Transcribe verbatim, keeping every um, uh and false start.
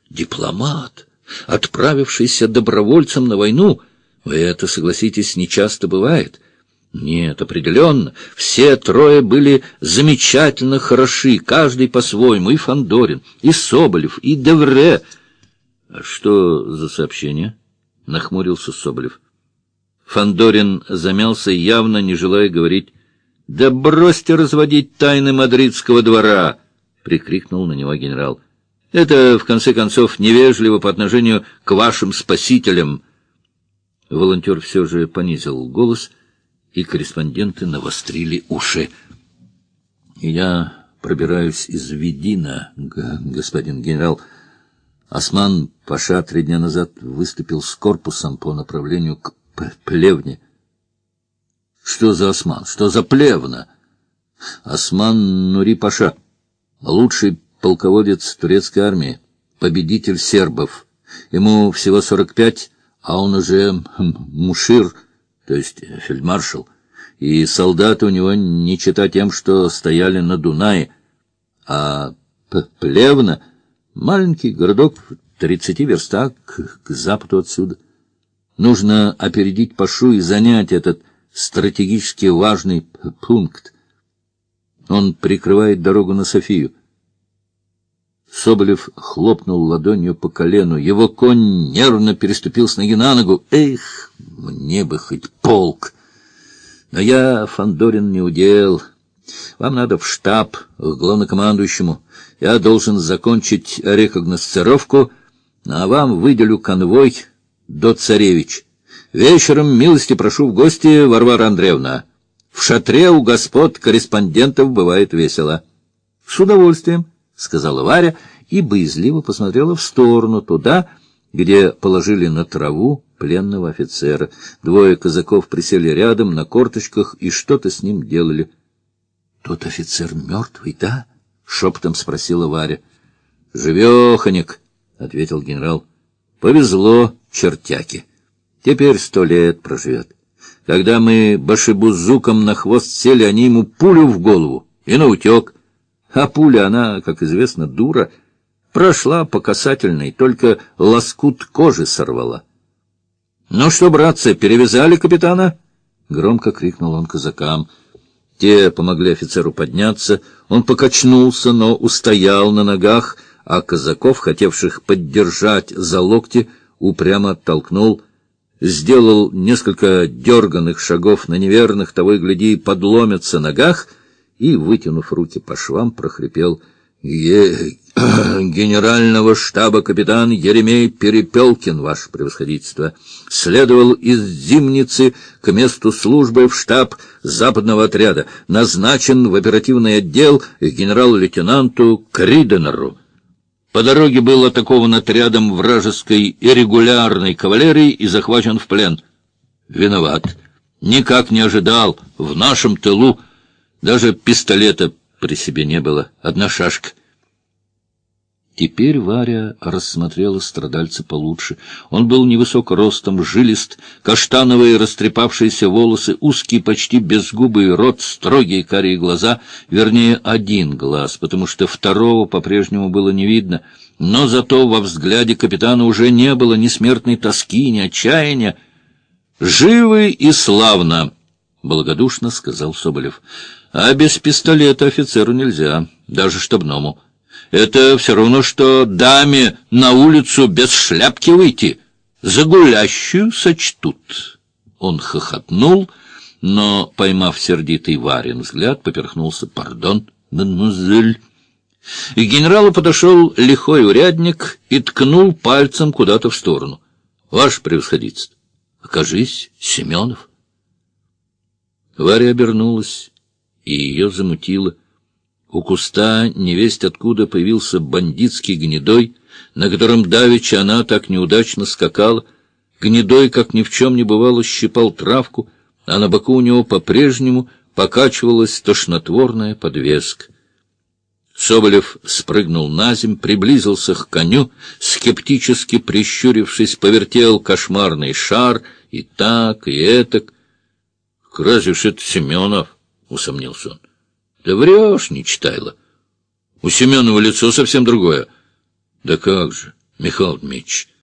Дипломат, отправившийся добровольцем на войну. Это, согласитесь, нечасто бывает. Нет, определенно, все трое были замечательно хороши, каждый по-своему, и Фандорин, и Соболев, и Девре. — А что за сообщение? — нахмурился Соболев. Фандорин замялся, явно не желая говорить. — Да бросьте разводить тайны мадридского двора! — прикрикнул на него генерал. — Это, в конце концов, невежливо по отношению к вашим спасителям. Волонтер все же понизил голос, и корреспонденты навострили уши. — Я пробираюсь из Видина, господин генерал. Осман Паша три дня назад выступил с корпусом по направлению к Плевне. — Что за Осман? Что за Плевна? — Осман Нури Паша, лучший полководец турецкой армии, победитель сербов. Ему всего сорок пять, а он уже мушир, то есть фельдмаршал, и солдаты у него не чета тем, что стояли на Дунае. А Плевна — маленький городок в тридцати верстах к, к западу отсюда. Нужно опередить Пашу и занять этот стратегически важный пункт. Он прикрывает дорогу на Софию. Соболев хлопнул ладонью по колену. Его конь нервно переступил с ноги на ногу. Эх, мне бы хоть полк! Но я, Фандорин, не удел. Вам надо в штаб, к главнокомандующему. Я должен закончить рекогносцировку, а вам выделю конвой до Царевич. Вечером милости прошу в гости, Варвара Андреевна. В шатре у господ корреспондентов бывает весело. — С удовольствием, — сказала Варя и боязливо посмотрела в сторону, туда, где положили на траву пленного офицера. Двое казаков присели рядом на корточках и что-то с ним делали. — Тот офицер мертвый, да? — шепотом спросила Варя. — Живеханик, — ответил генерал. — Повезло чертяке. Теперь сто лет проживет. Когда мы башибузуком на хвост сели, они ему пулю в голову и наутек. А пуля, она, как известно, дура, прошла по касательной, только лоскут кожи сорвала. — Ну что, братцы, перевязали капитана? — громко крикнул он казакам. Те помогли офицеру подняться. Он покачнулся, но устоял на ногах, а казаков, хотевших поддержать за локти, упрямо оттолкнул. Сделал несколько дерганных шагов на неверных, того и гляди, подломятся ногах, и, вытянув руки по швам, прохрипел: Е... «Генерального штаба капитан Еремей Перепелкин, ваше превосходительство, следовал из Зимницы к месту службы в штаб западного отряда, назначен в оперативный отдел к генерал-лейтенанту Криденеру. По дороге был атакован отрядом вражеской иррегулярной кавалерии и захвачен в плен. Виноват. Никак не ожидал. В нашем тылу даже пистолета при себе не было. Одна шашка. Теперь Варя рассмотрела страдальца получше. Он был невысок ростом, жилист, каштановые растрепавшиеся волосы, узкий, почти безгубый рот, строгие карие глаза, вернее, один глаз, потому что второго по-прежнему было не видно. Но зато во взгляде капитана уже не было ни смертной тоски, ни отчаяния. «Живы и славно!» — благодушно сказал Соболев. «А без пистолета офицеру нельзя, даже штабному. Это все равно, что даме на улицу без шляпки выйти. За гулящую сочтут». Он хохотнул, но, поймав сердитый Варин взгляд, поперхнулся. «Пардон, мадемуазель». И к генералу подошел лихой урядник и ткнул пальцем куда-то в сторону. «Ваше превосходительство, окажись, Семенов». Варя обернулась, и ее замутило. У куста невесть откуда появился бандитский гнедой, на котором давеча она так неудачно скакала. Гнедой, как ни в чем не бывало, щипал травку, а на боку у него по-прежнему покачивалась тошнотворная подвеска. Соболев спрыгнул на земь, приблизился к коню, скептически прищурившись, повертел кошмарный шар и так, и этак. — Разве ж это Семенов? — усомнился он. — Да врешь, не читайла. У Семенова лицо совсем другое. — Да как же, Михаил Дмитрич,